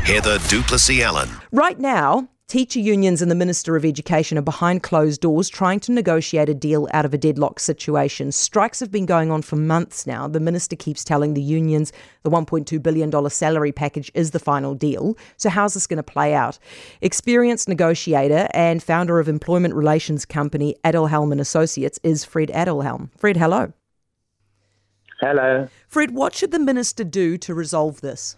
Heather Duplessis-Allen. Right now, teacher unions and the Minister of Education are behind closed doors trying to negotiate a deal out of a deadlock situation. Strikes have been going on for months now. The Minister keeps telling the unions the $1.2 billion salary package is the final deal. So how's this going to play out? Experienced negotiator and founder of employment relations company Adelhelm and Associates is Fred Adelhelm. Fred, hello. Hello. Fred, what should the Minister do to resolve this?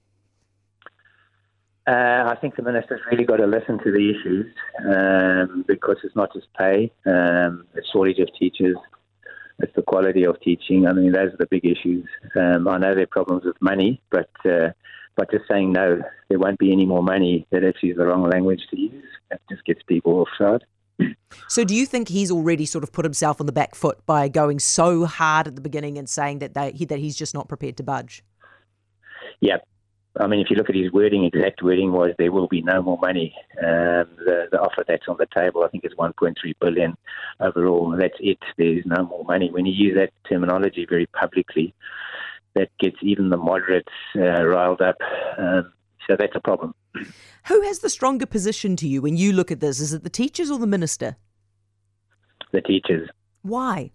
I think the Minister's really got to listen to the issues because it's not just pay, it's shortage of teachers, it's the quality of teaching. I mean, those are the big issues. I know there are problems with money, but just saying no, there won't be any more money, that actually is the wrong language to use. It just gets people offside. So do you think he's already sort of put himself on the back foot by going so hard at the beginning and saying that he's just not prepared to budge? Yeah. I mean, if you look at his wording, exact wording was there will be no more money. The offer that's on the table, I think, is $1.3 billion overall. That's it. There's no more money. When you use that terminology very publicly, that gets even the moderates riled up. So that's a problem. Who has the stronger position to you when you look at this? Is it the teachers or the Minister? The teachers. Why?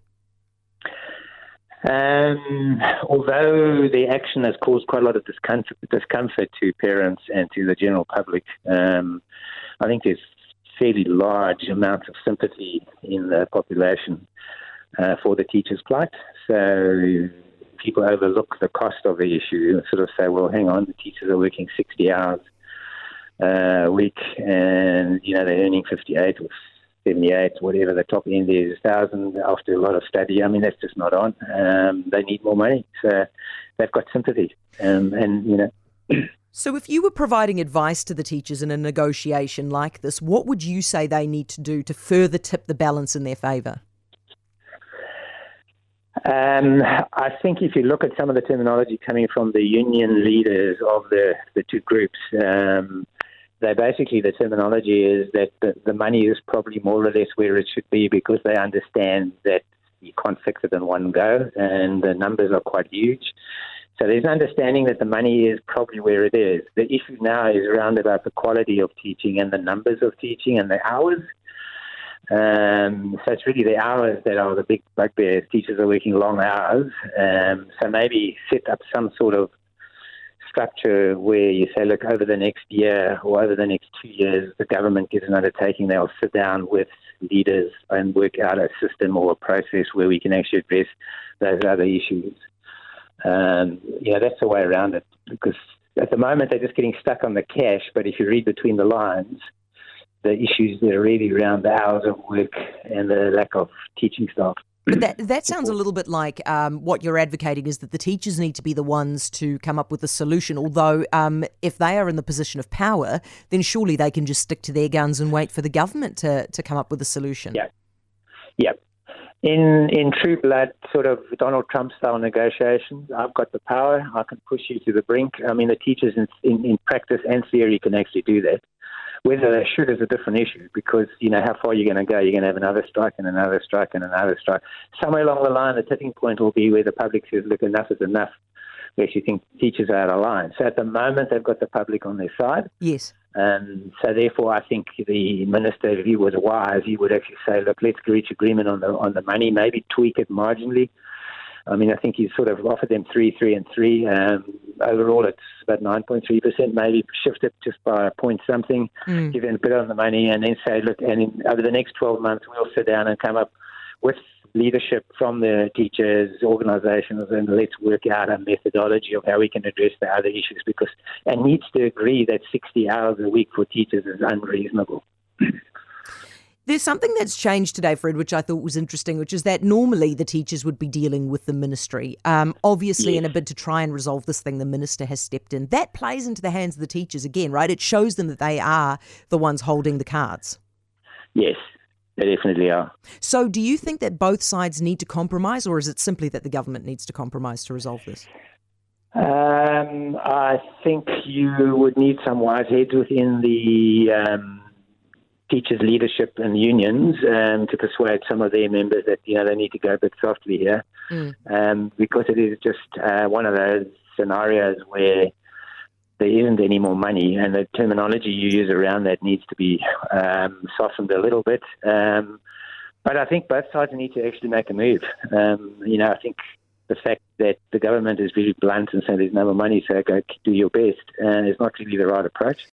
Although the action has caused quite a lot of discomfort to parents and to the general public, I think there's fairly large amounts of sympathy in the population for the teachers' plight. So people overlook the cost of the issue and sort of say, well, hang on, the teachers are working 60 hours a week and, they're earning 58 or 78, whatever the top end is, 1,000 after a lot of study. I mean, that's just not on. They need more money. So they've got sympathy. So if you were providing advice to the teachers in a negotiation like this, what would you say they need to do to further tip the balance in their favour? I think if you look at some of the terminology coming from the union leaders of the two groups, the terminology is that the money is probably more or less where it should be because they understand that you can't fix it in one go and the numbers are quite huge. So there's an understanding that the money is probably where it is. The issue now is around about the quality of teaching and the numbers of teaching and the hours. So it's really the hours that are the big bugbears. Teachers are working long hours. So maybe set up some sort of structure where you say, look, over the next year or over the next 2 years, the government gives an undertaking. They'll sit down with leaders and work out a system or a process where we can actually address those other issues. That's the way around it, because at the moment they're just getting stuck on the cash. But if you read between the lines, the issues that are really around the hours of work and the lack of teaching staff. But that sounds a little bit like what you're advocating is that the teachers need to be the ones to come up with a solution. Although if they are in the position of power, then surely they can just stick to their guns and wait for the government to come up with a solution. Yeah. In true blood, sort of Donald Trump style negotiations, I've got the power. I can push you to the brink. I mean, the teachers in practice and theory can actually do that. Whether they should is a different issue because, how far you're going to go. You're going to have another strike and another strike and another strike. Somewhere along the line, the tipping point will be where the public says, look, enough is enough. We actually think teachers are out of line. So at the moment, they've got the public on their side. Yes. So therefore, I think the minister, if he was wise, he would actually say, look, let's reach agreement on the money, maybe tweak it marginally. I mean, I think he's sort of offered them 3, 3 and 3. Overall, it's about 9.3%, maybe shift it just by a point something, give them a bit on the money, and then say, look, and over the next 12 months, we'll sit down and come up with leadership from the teachers, organisations, and let's work out a methodology of how we can address the other issues and needs to agree that 60 hours a week for teachers is unreasonable. There's something that's changed today, Fred, which I thought was interesting, which is that normally the teachers would be dealing with the ministry. Obviously, in a bid to try and resolve this thing, the minister has stepped in. That plays into the hands of the teachers again, right? It shows them that they are the ones holding the cards. Yes, they definitely are. So do you think that both sides need to compromise, or is it simply that the government needs to compromise to resolve this? I think you would need some wise heads within the teachers' leadership and unions to persuade some of their members that they need to go a bit softly here, because it is just one of those scenarios where there isn't any more money, and the terminology you use around that needs to be softened a little bit. But I think both sides need to actually make a move. I think the fact that the government is really blunt and saying there's no more money, so go do your best, is not really the right approach.